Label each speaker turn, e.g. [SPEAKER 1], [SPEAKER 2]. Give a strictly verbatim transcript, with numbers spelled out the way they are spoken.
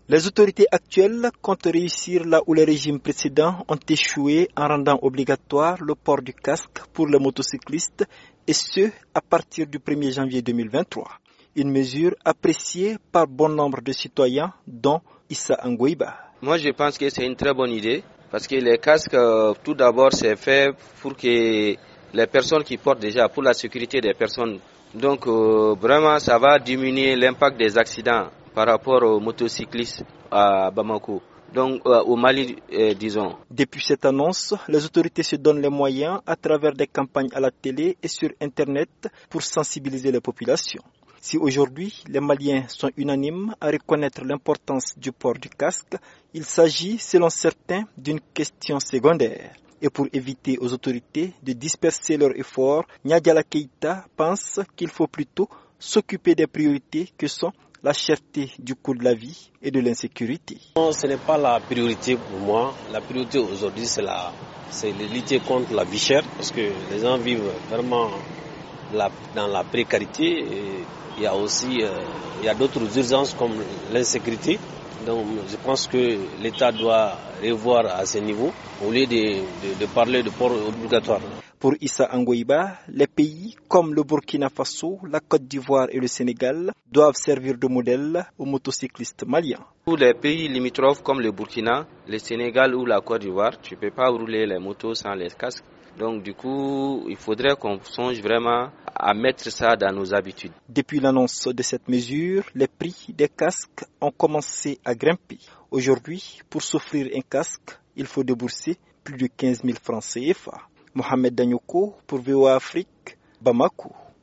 [SPEAKER 1] Les autorités actuelles comptent réussir là où les régimes précédents ont échoué en rendant obligatoire le port du casque pour les motocyclistes et ce à partir du premier janvier deux mille vingt-trois. Une mesure appréciée par bon nombre de citoyens dont Issa Angouiba.
[SPEAKER 2] Moi je pense que c'est une très bonne idée parce que les casques tout d'abord c'est fait pour que les personnes qui portent déjà pour la sécurité des personnes. Donc euh, vraiment ça va diminuer l'impact des accidents par rapport aux motocyclistes à Bamako, donc euh, au Mali euh, disons.
[SPEAKER 1] Depuis cette annonce, les autorités se donnent les moyens à travers des campagnes à la télé et sur Internet pour sensibiliser les populations. Si aujourd'hui les Maliens sont unanimes à reconnaître l'importance du port du casque, il s'agit selon certains d'une question secondaire. Et pour éviter aux autorités de disperser leurs efforts, Nyadiala Keïta pense qu'il faut plutôt s'occuper des priorités que sont la cherté du coût de la vie et de l'insécurité.
[SPEAKER 3] Non, ce n'est pas la priorité pour moi. La priorité aujourd'hui, c'est, la, c'est de lutter contre la vie chère parce que les gens vivent vraiment la, dans la précarité. Et il y a aussi euh, il y a d'autres urgences comme l'insécurité. Donc je pense que l'État doit revoir à ce niveau au lieu de, de, de parler de port obligatoire.
[SPEAKER 1] Pour Issa Angouiba, les pays comme le Burkina Faso, la Côte d'Ivoire et le Sénégal doivent servir de modèle aux motocyclistes maliens.
[SPEAKER 2] Pour les pays limitrophes comme le Burkina, le Sénégal ou la Côte d'Ivoire, tu ne peux pas rouler les motos sans les casques. Donc du coup, il faudrait qu'on songe vraiment à mettre ça dans nos habitudes.
[SPEAKER 1] Depuis l'annonce de cette mesure, les prix des casques ont commencé à grimper. Aujourd'hui, pour s'offrir un casque, il faut débourser plus de quinze mille francs C F A. Mohamed Danyoko pour V O A Afrique, Bamako.